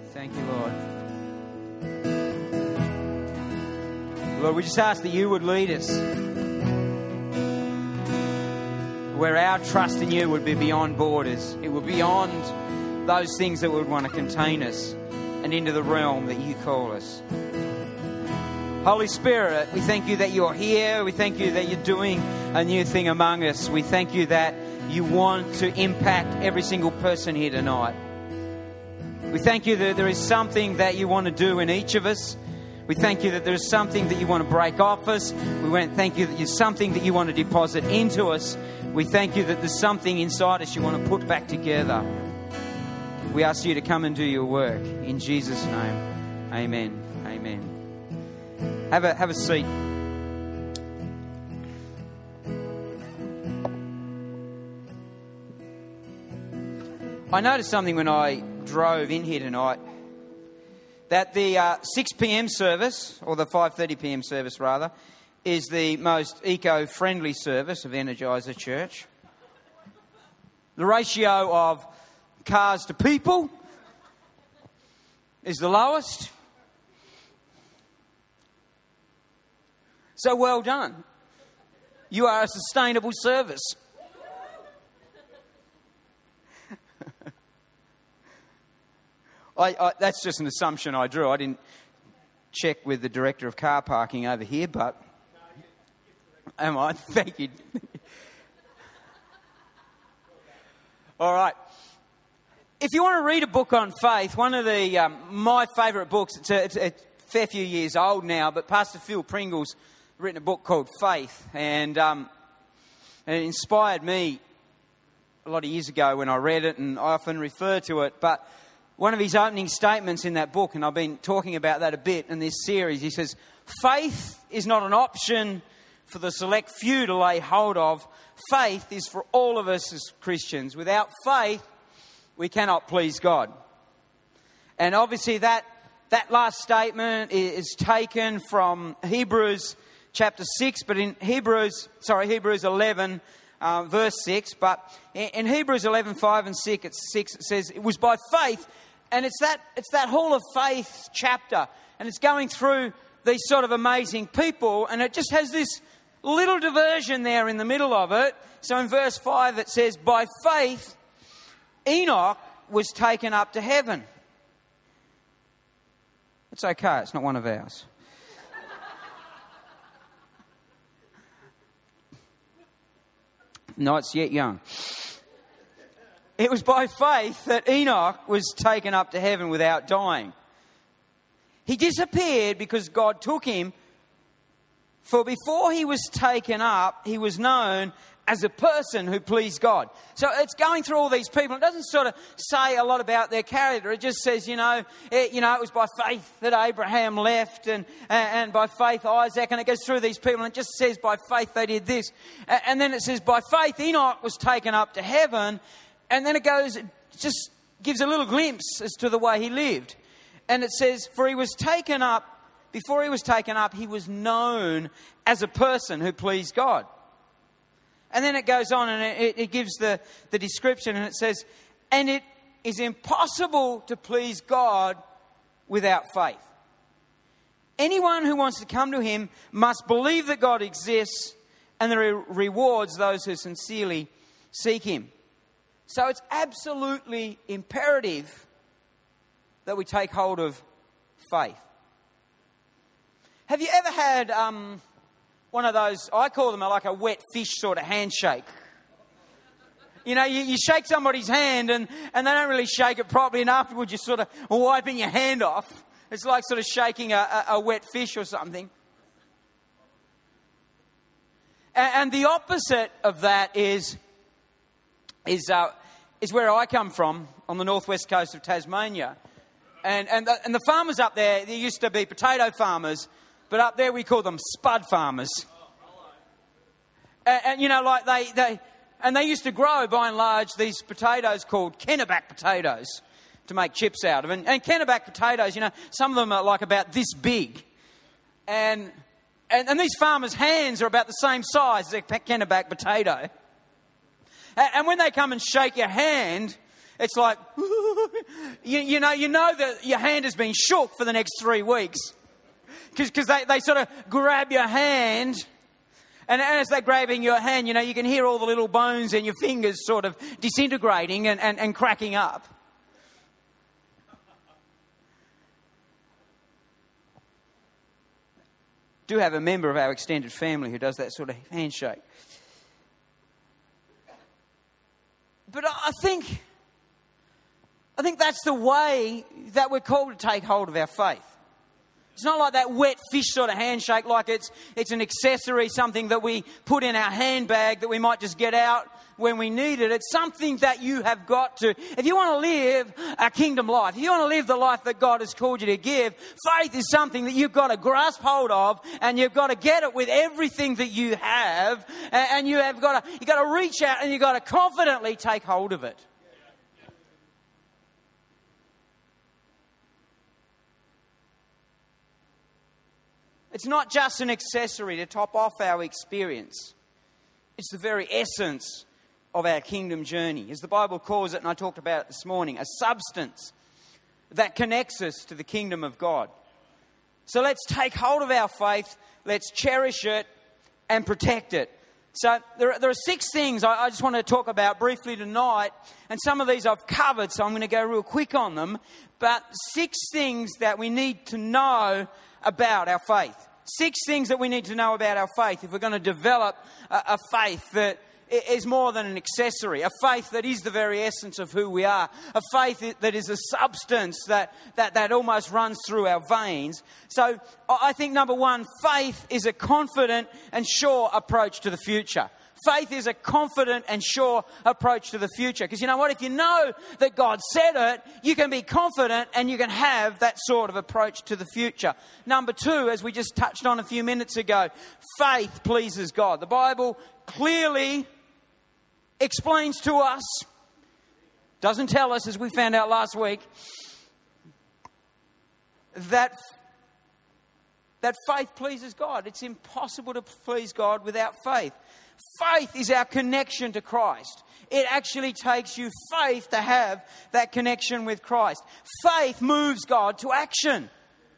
Thank you, Lord. Lord, we just ask that you would lead us where our trust in you would be beyond borders. It would be beyond those things that would want to contain us and into the realm that you call us. Holy Spirit, we thank you that you're here. We thank you that you're doing a new thing among us. We thank you that you want to impact every single person here tonight. We thank you that there is something that you want to do in each of us. We thank you that there is something that you want to break off us. Thank you that there's something that you want to deposit into us. We thank you that there's something inside us you want to put back together. We ask you to come and do your work. In Jesus' name, amen. Amen. Have a seat. I noticed something when I drove in here tonight, that the 6 p.m. service, or the 5:30 p.m. service rather, is the most eco-friendly service of Energizer Church. The ratio of cars to people is the lowest. So well done. You are a sustainable service. That's just an assumption I drew. I didn't check with the director of car parking over here, but am I? Thank you. All right. If you want to read a book on faith, one of the my favourite books, it's a fair few years old now, but Pastor Phil Pringle's written a book called Faith, and it inspired me a lot of years ago when I read it, and I often refer to it, but one of his opening statements in that book, and I've been talking about that a bit in this series, he says, faith is not an option for the select few to lay hold of. Faith is for all of us as Christians. Without faith, we cannot please God. And obviously that last statement is taken from Hebrews chapter 6, but in Hebrews 11, verse 6. But in Hebrews 11, 5 and 6, it says, it was by faith. And it's that Hall of Faith chapter. And it's going through these sort of amazing people. And it just has this little diversion there in the middle of it. So in verse 5 it says, by faith Enoch was taken up to heaven. It's okay, it's not one of ours. No, it's yet young. It was by faith that Enoch was taken up to heaven without dying. He disappeared because God took him. For before he was taken up, he was known as a person who pleased God. So it's going through all these people. It doesn't sort of say a lot about their character. It just says, it was by faith that Abraham left and by faith Isaac. And it goes through these people and it just says by faith they did this. And then it says by faith Enoch was taken up to heaven. And then it just gives a little glimpse as to the way he lived. And it says, before he was taken up, he was known as a person who pleased God. And then it goes on and it gives the description and it says, and it is impossible to please God without faith. Anyone who wants to come to him must believe that God exists and that he rewards those who sincerely seek him. So it's absolutely imperative that we take hold of faith. Have you ever had one of those, I call them like a wet fish sort of handshake? You shake somebody's hand and they don't really shake it properly, and afterwards you're sort of wiping your hand off. It's like sort of shaking a wet fish or something. And the opposite of that is where I come from, on the northwest coast of Tasmania. And the farmers up there used to be potato farmers, but up there we call them spud farmers. And they used to grow, by and large, these potatoes called Kenneback potatoes to make chips out of. And Kenneback potatoes, some of them are like about this big. And these farmers' hands are about the same size as a Kenneback potato. And when they come and shake your hand, It's like, you know that your hand has been shook for the next 3 weeks. Because they sort of grab your hand. And as they're grabbing your hand, you can hear all the little bones in your fingers sort of disintegrating and cracking up. Do have a member of our extended family who does that sort of handshake. But I think that's the way that we're called to take hold of our faith. It's not like that wet fish sort of handshake, like it's an accessory, something that we put in our handbag that we might just get out when we need it. It's something that you have got to. If you want to live a kingdom life, if you want to live the life that God has called you to give, faith is something that you've got to grasp hold of, and you've got to get it with everything that you have, and you've got to reach out and you've got to confidently take hold of it. It's not just an accessory to top off our experience. It's the very essence of our kingdom journey. As the Bible calls it, and I talked about it this morning, a substance that connects us to the kingdom of God. So let's take hold of our faith, let's cherish it and protect it. So there are 6 things I just want to talk about briefly tonight, and some of these I've covered, so I'm going to go real quick on them. But 6 things that we need to know about our faith. 6 things that we need to know about our faith if we're going to develop a faith that is more than an accessory, a faith that is the very essence of who we are, a faith that is a substance that almost runs through our veins. So I think, number 1, faith is a confident and sure approach to the future. Faith is a confident and sure approach to the future. Because you know what? If you know that God said it, you can be confident and you can have that sort of approach to the future. Number 2, as we just touched on a few minutes ago, faith pleases God. The Bible clearly explains to us, doesn't tell us, as we found out last week, that faith pleases God. It's impossible to please God without faith. Faith is our connection to Christ. It actually takes you faith to have that connection with Christ. Faith moves God to action.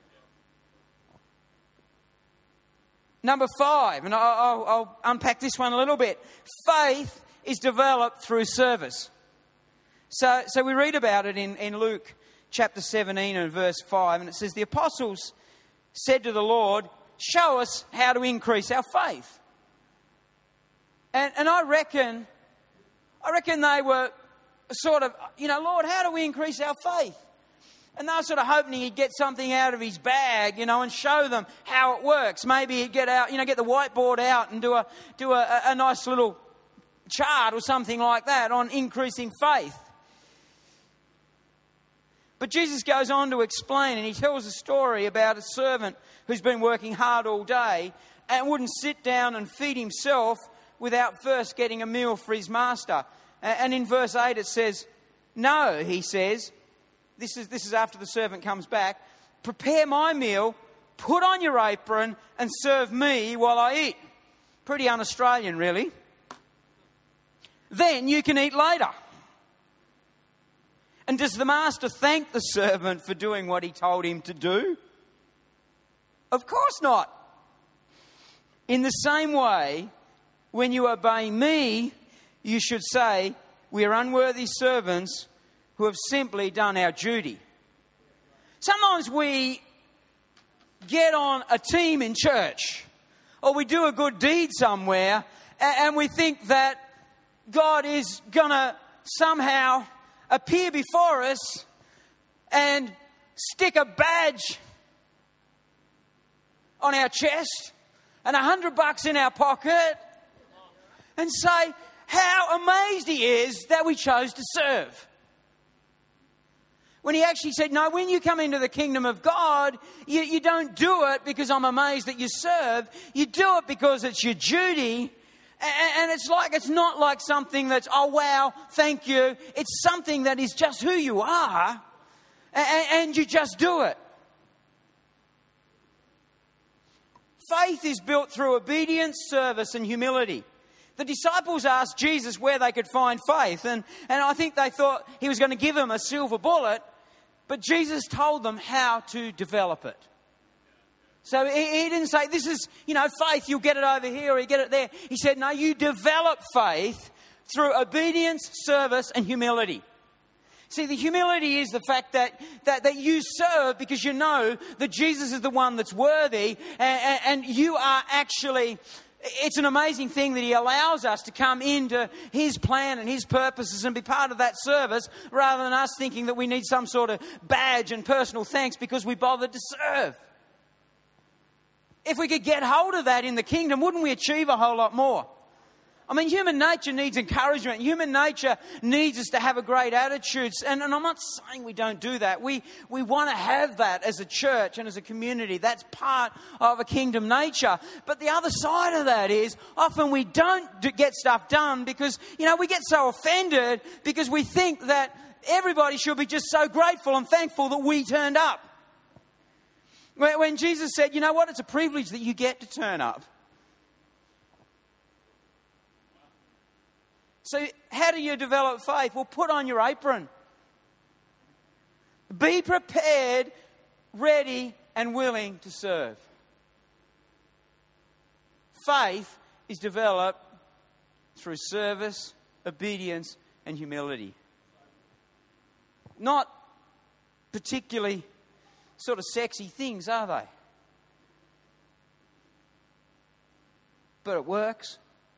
Number 5, and I'll unpack this one a little bit. Faith is developed through service. So we read about it in Luke chapter 17 and verse 5, and it says, the apostles said to the Lord, show us how to increase our faith. And I reckon they were sort of, Lord, how do we increase our faith? And they were sort of hoping he'd get something out of his bag, and show them how it works. Maybe he'd get out, get the whiteboard out and do a nice little chart or something like that on increasing faith. But Jesus goes on to explain, and he tells a story about a servant who's been working hard all day and wouldn't sit down and feed himself without first getting a meal for his master. And in verse 8 it says, no, he says, this is after the servant comes back, prepare my meal, put on your apron and serve me while I eat. Pretty un-Australian, really. Then you can eat later. And does the master thank the servant for doing what he told him to do? Of course not. In the same way, when you obey me, you should say, we are unworthy servants who have simply done our duty. Sometimes we get on a team in church, or we do a good deed somewhere, and we think that God is going to somehow appear before us and stick a badge on our chest and $100 in our pocket and say how amazed he is that we chose to serve. When he actually said, no, when you come into the kingdom of God, you don't do it because I'm amazed that you serve. You do it because it's your duty. And it's not like something that's, oh, wow, thank you. It's something that is just who you are. And you just do it. Faith is built through obedience, service, and humility. The disciples asked Jesus where they could find faith, and I think they thought he was going to give them a silver bullet, but Jesus told them how to develop it. So he didn't say, this is, faith, you'll get it over here or you get it there. He said, no, you develop faith through obedience, service, and humility. See, the humility is the fact that you serve because you know that Jesus is the one that's worthy, and you are actually... It's an amazing thing that he allows us to come into his plan and his purposes and be part of that service, rather than us thinking that we need some sort of badge and personal thanks because we bothered to serve. If we could get hold of that in the kingdom, wouldn't we achieve a whole lot more? I mean, human nature needs encouragement. Human nature needs us to have a great attitude. And I'm not saying we don't do that. We want to have that as a church and as a community. That's part of a kingdom nature. But the other side of that is often we don't get stuff done because, we get so offended because we think that everybody should be just so grateful and thankful that we turned up. When Jesus said, you know what, it's a privilege that you get to turn up. So how do you develop faith? Well, put on your apron. Be prepared, ready, and willing to serve. Faith is developed through service, obedience, and humility. Not particularly sort of sexy things, are they? But it works.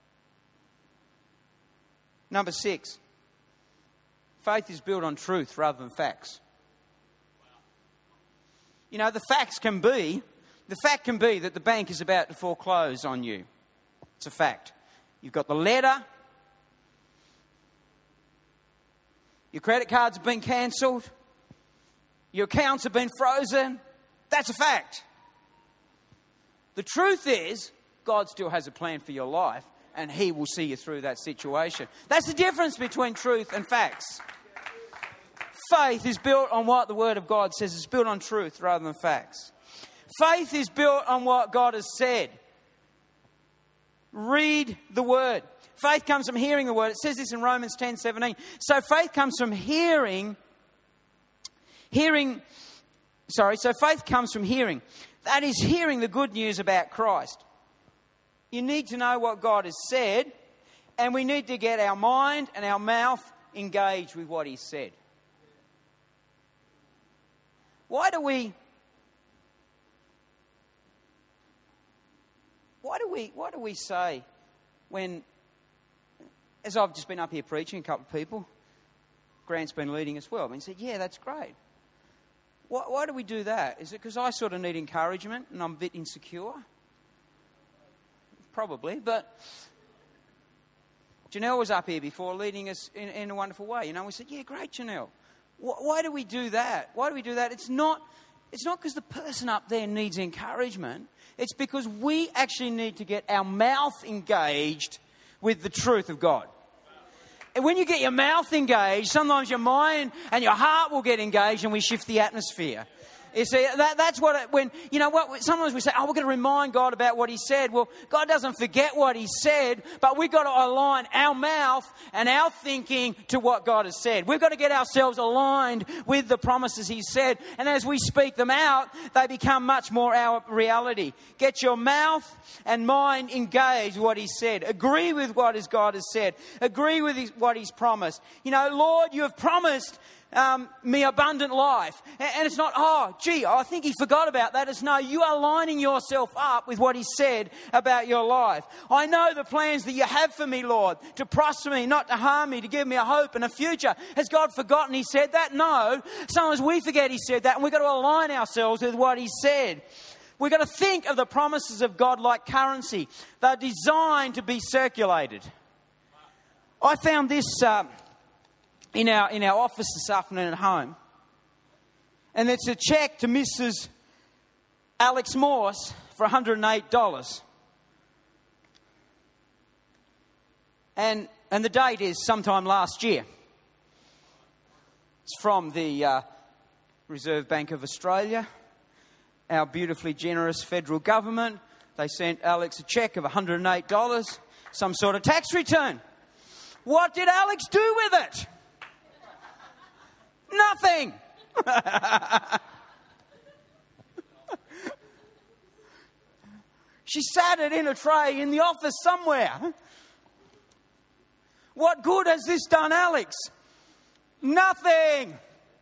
Number 6, faith is built on truth rather than facts. The fact can be that the bank is about to foreclose on you. It's a fact. You've got the letter. Your credit cards have been cancelled. Your accounts have been frozen. That's a fact. The truth is, God still has a plan for your life, and he will see you through that situation. That's the difference between truth and facts. Faith is built on what the Word of God says. It's built on truth rather than facts. Faith is built on what God has said. Read the Word. Faith comes from hearing the Word. It says this in Romans 10:17. So faith comes from hearing. So faith comes from hearing. That is hearing the good news about Christ. You need to know what God has said, and we need to get our mind and our mouth engaged with what He said. Why do we say when, as I've just been up here preaching, a couple of people, Grant's been leading as well, and he said, yeah, that's great. Why do we do that? Is it because I sort of need encouragement and I'm a bit insecure? Probably, but Janelle was up here before leading us in a wonderful way. We said, yeah, great, Janelle. Why do we do that? Why do we do that? It's not because the person up there needs encouragement. It's because we actually need to get our mouth engaged with the truth of God. And when you get your mouth engaged, sometimes your mind and your heart will get engaged, and we shift the atmosphere. You see, that's sometimes we say, we're going to remind God about what He said. Well, God doesn't forget what He said, but we've got to align our mouth and our thinking to what God has said. We've got to get ourselves aligned with the promises He said. And as we speak them out, they become much more our reality. Get your mouth and mind engaged with what He said. Agree with what God has said. Agree with what He's promised. Lord, you have promised me abundant life. And it's not, I think He forgot about that. It's no, you are lining yourself up with what He said about your life. I know the plans that you have for me, Lord, to prosper me, not to harm me, to give me a hope and a future. Has God forgotten He said that? No. Sometimes we forget He said that, and we've got to align ourselves with what He said. We've got to think of the promises of God like currency. They're designed to be circulated. I found this in our office this afternoon at home. And it's a cheque to Mrs. Alex Morse for $108. And the date is sometime last year. It's from the Reserve Bank of Australia, our beautifully generous federal government. They sent Alex a cheque of $108. some sort of tax return. What did Alex do with it? Nothing. She sat it in a tray in the office somewhere. What good has this done, Alex? Nothing.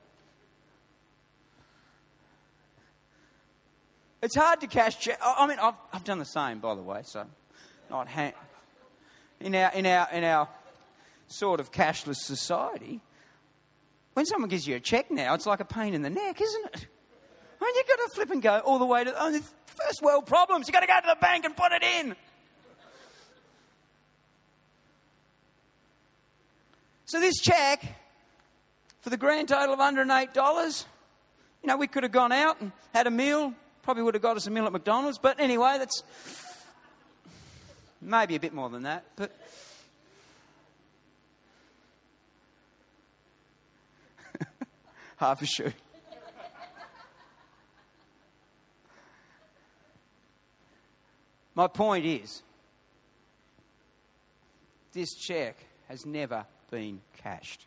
It's hard to cash check. I mean, I've done the same, by the way. So, not in our sort of cashless society, when someone gives you a check now, it's like a pain in the neck, isn't it? I mean, you've got to flip and go all the way to the first world problems. You've got to go to the bank and put it in. So this check, for the grand total of $108, we could have gone out and had a meal. Probably would have got us a meal at McDonald's. But anyway, that's maybe a bit more than that. But half a shoe. My point is, this check has never been cashed.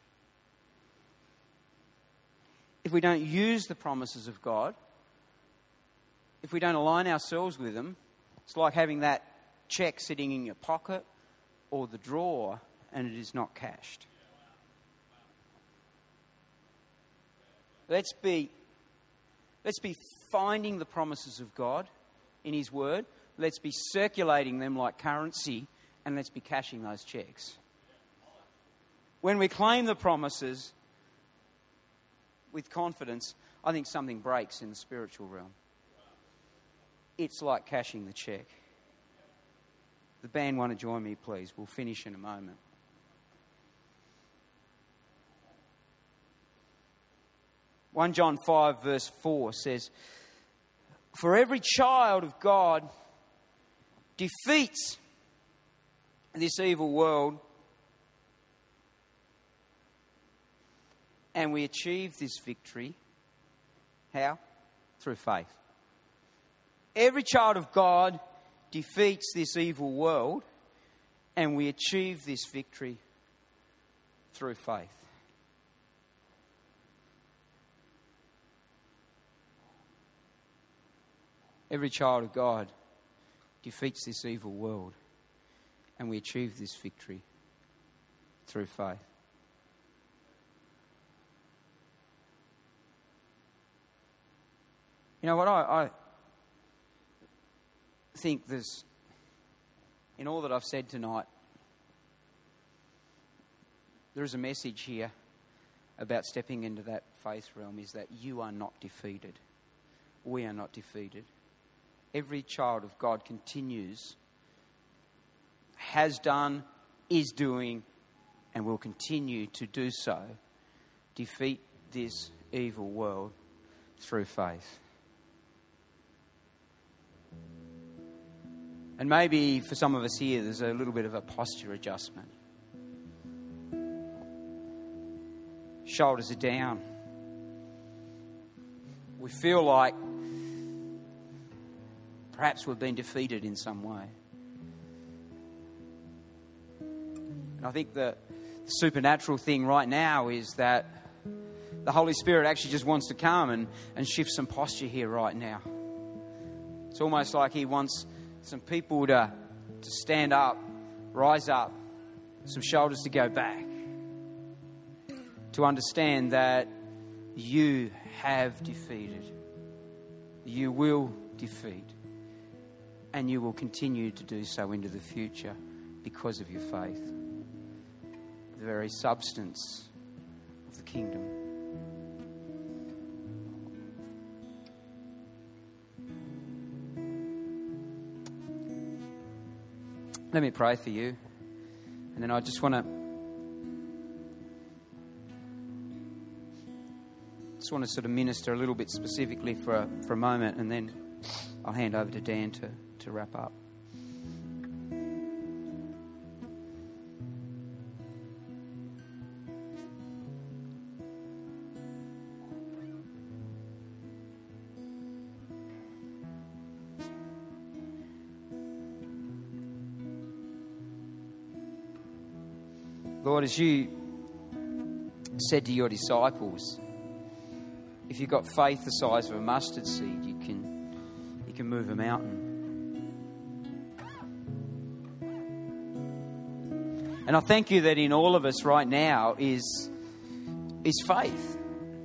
If we don't use the promises of God, if we don't align ourselves with them, it's like having that check sitting in your pocket or the drawer and it is not cashed. Let's be finding the promises of God in His Word. Let's be circulating them like currency, and let's be cashing those checks. When we claim the promises with confidence, I think something breaks in the spiritual realm. It's like cashing the check. The band want to join me, please. We'll finish in a moment. (1 John 5 verse 4 says, "For every child of God defeats this evil world, and we achieve this victory." How? Through faith. Every child of God defeats this evil world, and we achieve this victory through faith. Every child of God defeats this evil world, and we achieve this victory through faith. You know what? I think there's, in all that I've said tonight, there is a message here about stepping into that faith realm, is that you are not defeated. We are not defeated. Every child of God continues, has done, is doing, and will continue to do so, defeat this evil world through faith. And maybe for some of us here, there's a little bit of a posture adjustment. Shoulders are down. We feel like perhaps we've been defeated in some way. And I think the supernatural thing right now is that the Holy Spirit actually just wants to come and shift some posture here right now. It's almost like He wants some people to stand up, rise up, some shoulders to go back, to understand that you have defeated, you will defeat, and you will continue to do so into the future because of your faith. The very substance of the kingdom. Let me pray for you. And then I just want to sort of minister a little bit specifically for a moment, and then I'll hand over to Dan to wrap up. Lord, as you said to your disciples, if you've got faith the size of a mustard seed, you can move a mountain. And I thank you that in all of us right now is faith.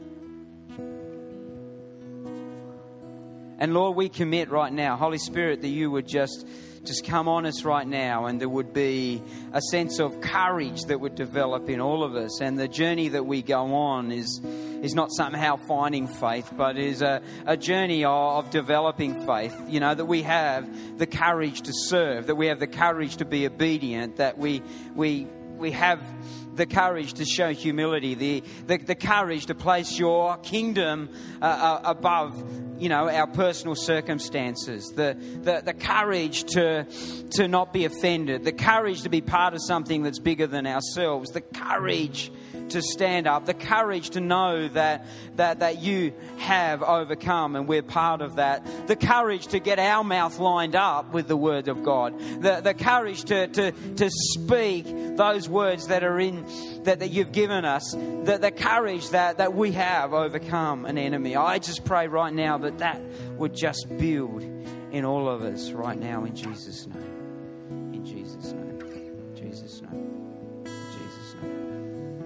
And Lord, we commit right now, Holy Spirit, that you would just come on us right now, and there would be a sense of courage that would develop in all of us. And the journey that we go on is not somehow finding faith, but is a journey of developing faith. You know, that we have the courage to serve, that we have the courage to be obedient, that we have the courage to show humility, the courage to place your kingdom above, our personal circumstances, the courage to not be offended, the courage to be part of something that's bigger than ourselves, the courage to stand up, the courage to know that you have overcome and we're part of that, the courage to get our mouth lined up with the word of God, the courage to speak those words that are in that you've given us, the courage that we have overcome an enemy. I just pray right now that would just build in all of us right now, in Jesus' name. In Jesus' name. In Jesus' name. In Jesus' name.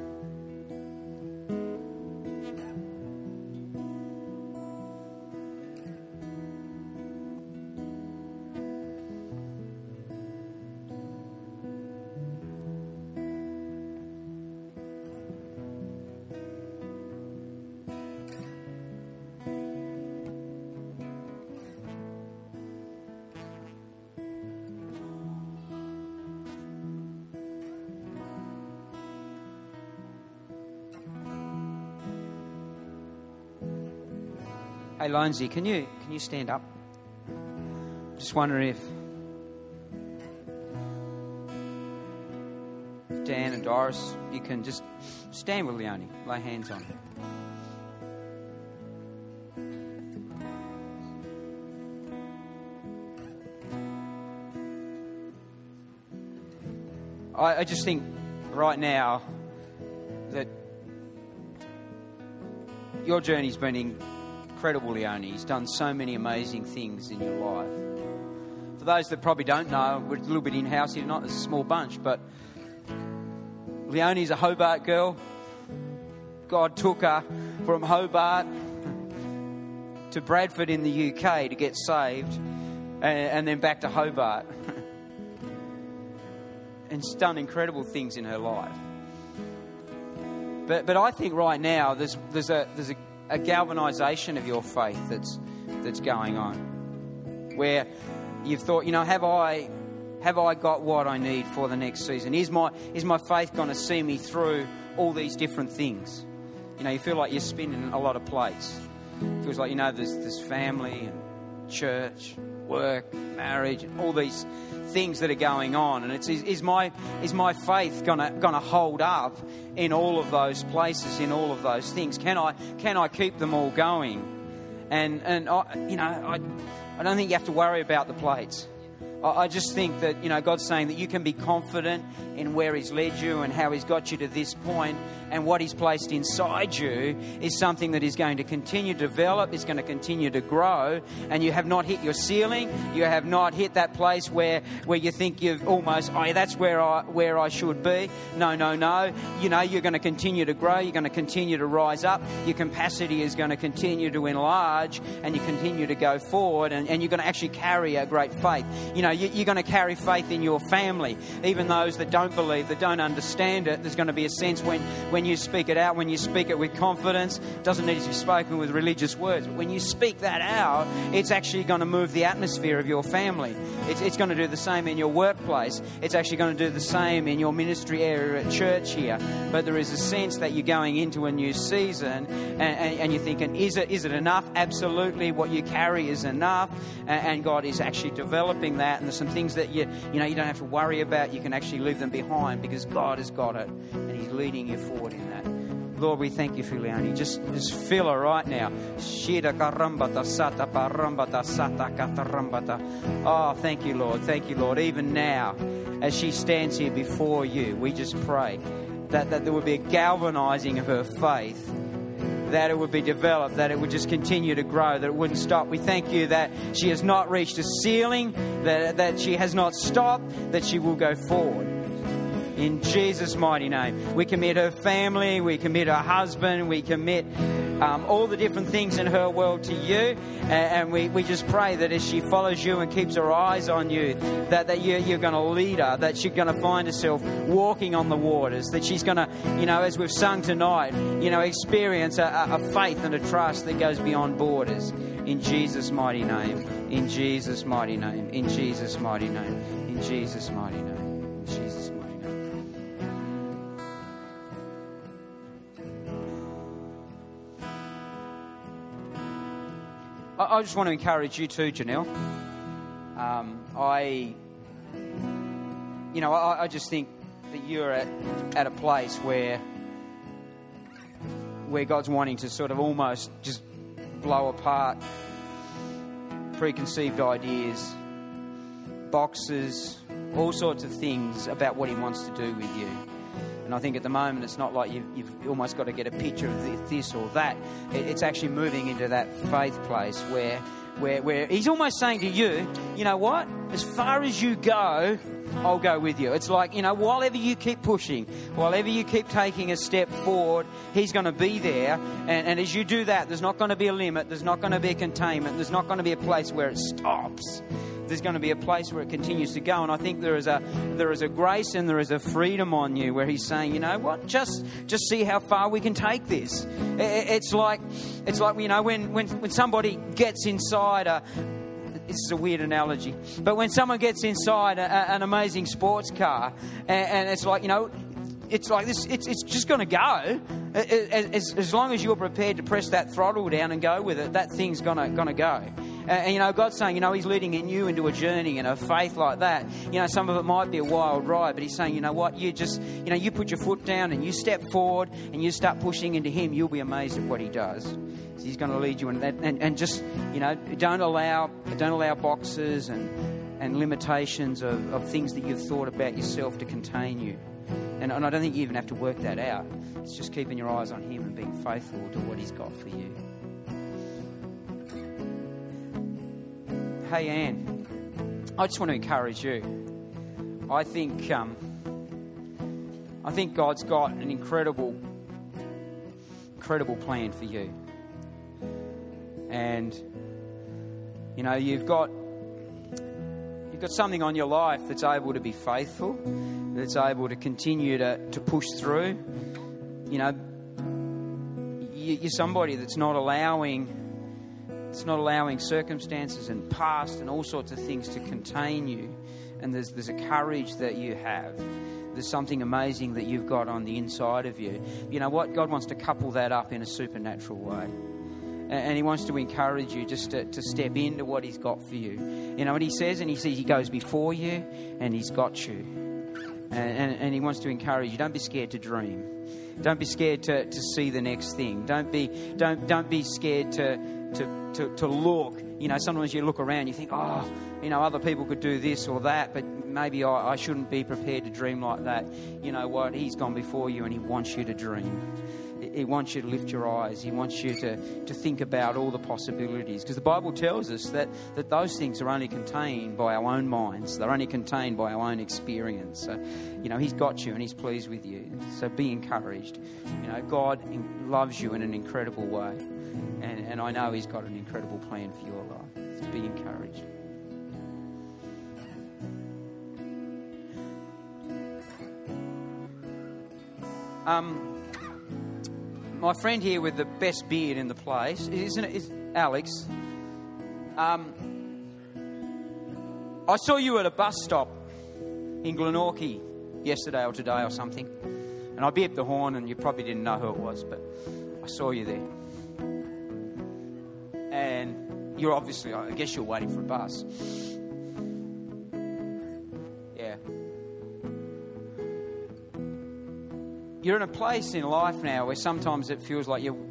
Hey, Lonesy, can you stand up? Just wondering if Dan and Doris, you can just stand with Leonie, lay hands on her. I just think right now that your journey's been incredible, Leonie. He's done so many amazing things in your life. For those that probably don't know, we're a little bit in-house here, not as a small bunch, but Leonie's a Hobart girl. God took her from Hobart to Bradford in the UK to get saved, and then back to Hobart. And she's done incredible things in her life. But I think right now there's a galvanisation of your faith that's going on, where you've thought, have I got what I need for the next season? Is my faith going to see me through all these different things? You feel like you're spinning a lot of plates. It feels like there's family and church, work, marriage, and all these things that are going on, and is my faith gonna hold up in all of those places, in all of those things? Can I keep them all going? And I don't think you have to worry about the plates. I just think that God's saying that you can be confident in where He's led you and how He's got you to this point, and what He's placed inside you is something that is going to continue to develop, is going to continue to grow, and you have not hit your ceiling. You have not hit that place where you think you've almost, that's where I should be. No. You're going to continue to grow. You're going to continue to rise up. Your capacity is going to continue to enlarge, and you continue to go forward, and you're going to actually carry a great faith. You're going to carry faith in your family. Even those that don't believe, that don't understand it, there's going to be a sense when you speak it out, when you speak it with confidence, it doesn't need to be spoken with religious words. But when you speak that out, it's actually going to move the atmosphere of your family. It's going to do the same in your workplace. It's actually going to do the same in your ministry area at church here. But there is a sense that you're going into a new season, and you're thinking, is it enough? Absolutely, what you carry is enough. And God is actually developing that. And there's some things that you don't have to worry about. You can actually leave them behind because God has got it, and He's leading you forward in that. Lord, we thank you for Leonie. Just feel her right now. Oh, thank you, Lord. Thank you, Lord. Even now, as she stands here before you, we just pray that there would be a galvanizing of her faith, that it would be developed, that it would just continue to grow, that it wouldn't stop. We thank you that she has not reached a ceiling, that she has not stopped, that she will go forward. In Jesus' mighty name. We commit her family, we commit her husband, we commit all the different things in her world to you. And we just pray that as she follows you and keeps her eyes on you, that you're going to lead her, that she's going to find herself walking on the waters, that she's going to, as we've sung tonight, experience a faith and a trust that goes beyond borders. In Jesus' mighty name. In Jesus' mighty name. In Jesus' mighty name. In Jesus' mighty name. In Jesus' mighty name. I just want to encourage you too, Janelle. I just think that you're at a place where God's wanting to sort of almost just blow apart preconceived ideas, boxes, all sorts of things about what He wants to do with you. And I think at the moment it's not like you've almost got to get a picture of this or that. It's actually moving into that faith place where He's almost saying to you, you know what? As far as you go, I'll go with you. It's like, whatever you keep pushing, whatever you keep taking a step forward, He's going to be there. And as you do that, there's not going to be a limit. There's not going to be a containment. There's not going to be a place where it stops. There's going to be a place where it continues to go. And I think there is a grace and there is a freedom on you where He's saying, you know what, just see how far we can take this. It's like when somebody gets inside this is a weird analogy, but when someone gets inside an amazing sports car and it's like, it's like this, it's just going to go. As long as you're prepared to press that throttle down and go with it, that thing's going to go. And God's saying, He's leading you into a journey and a faith like that. Some of it might be a wild ride, but He's saying, you know what, you just, you put your foot down and you step forward and you start pushing into Him. You'll be amazed at what He does. So He's going to lead you in that, and just, don't allow boxes and limitations of things that you've thought about yourself to contain you. And I don't think you even have to work that out. It's just keeping your eyes on Him and being faithful to what He's got for you. Hey, Anne, I just want to encourage you. I think God's got an incredible plan for you. And, you've got something on your life that's able to be faithful, that's able to continue to push through. You're somebody that's not allowing circumstances and past and all sorts of things to contain you. And there's a courage that you have. There's something amazing that you've got on the inside of you. You know what? God wants to couple that up in a supernatural way. And He wants to encourage you just to step into what He's got for you. What He says? And He says He goes before you and He's got you. And He wants to encourage you. Don't be scared to dream. Don't be scared to see the next thing. Don't be scared to look. Sometimes you look around, you think, other people could do this or that, but maybe I shouldn't be prepared to dream like that. You know what? He's gone before you and He wants you to dream. He wants you to lift your eyes. He wants you to think about all the possibilities. Because the Bible tells us that those things are only contained by our own minds. They're only contained by our own experience. So, He's got you and He's pleased with you. So be encouraged. God loves you in an incredible way. And I know He's got an incredible plan for your life. So be encouraged. My friend here with the best beard in the place, isn't it? Is Alex. I saw you at a bus stop in Glenorchy yesterday or today or something. And I beeped the horn and you probably didn't know who it was, but I saw you there. And you're obviously, I guess you're waiting for a bus. Yeah. you're in a place in life now where sometimes it feels like you're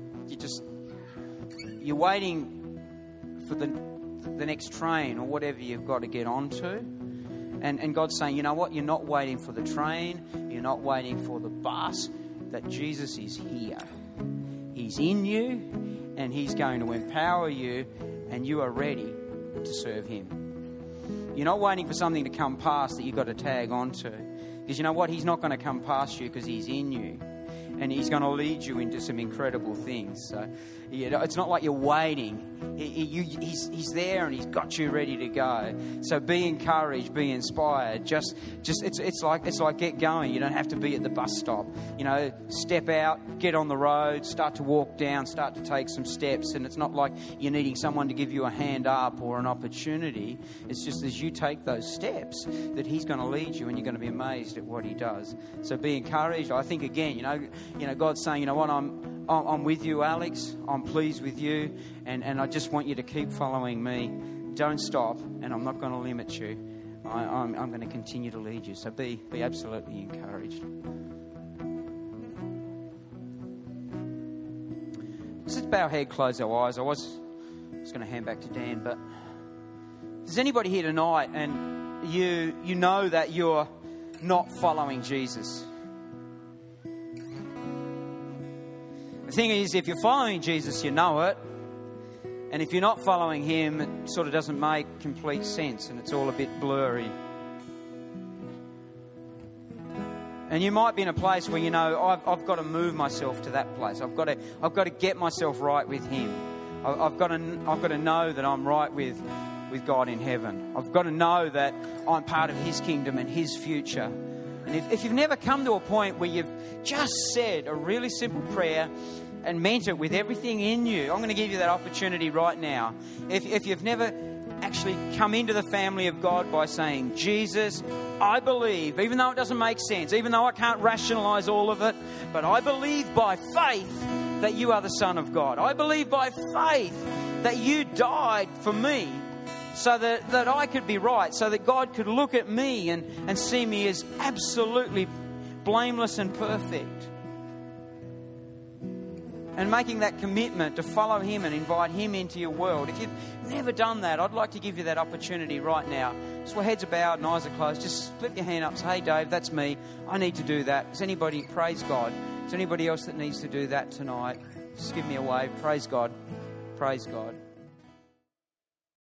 waiting for the next train or whatever you've got to get onto. And God's saying, you know what? You're not waiting for the train. You're not waiting for the bus. That Jesus is here. He's in you, and He's going to empower you, and you are ready to serve Him. You're not waiting for something to come past that you've got to tag onto. Because you know what? He's not going to come past you because He's in you. And He's going to lead you into some incredible things. So, it's not like you're waiting. He's there and He's got you ready to go. So be encouraged, be inspired. It's like get going. You don't have to be at the bus stop. Step out, get on the road, start to walk down, start to take some steps. And it's not like you're needing someone to give you a hand up or an opportunity. It's just as you take those steps that He's going to lead you, and you're going to be amazed at what He does. So be encouraged. I think again, God's saying, you know what, I'm with you, Alex. I'm pleased with you, and I just want you to keep following me. Don't stop, and I'm not going to limit you. I'm going to continue to lead you. So be absolutely encouraged. Let's just bow our head, close our eyes. I was going to hand back to Dan, but if there's anybody here tonight and you know that you're not following Jesus. The thing is, if you're following Jesus, you know it. And if you're not following Him, it sort of doesn't make complete sense and it's all a bit blurry. And you might be in a place where, I've got to move myself to that place. I've got to get myself right with Him. I've got to know that I'm right with God in heaven. I've got to know that I'm part of His kingdom and His future. And if you've never come to a point where you've just said a really simple prayer and meant it with everything in you, I'm going to give you that opportunity right now. If you've never actually come into the family of God by saying, Jesus, I believe, even though it doesn't make sense, even though I can't rationalize all of it, but I believe by faith that you are the Son of God. I believe by faith that you died for me so that I could be right, so that God could look at me and see me as absolutely blameless and perfect. And making that commitment to follow Him and invite Him into your world. If you've never done that, I'd like to give you that opportunity right now. So heads are bowed and eyes are closed. Just flip your hand up. Say, hey, Dave, that's me. I need to do that. Is anybody, praise God. Is there anybody else that needs to do that tonight? Just give me a wave. Praise God. Praise God.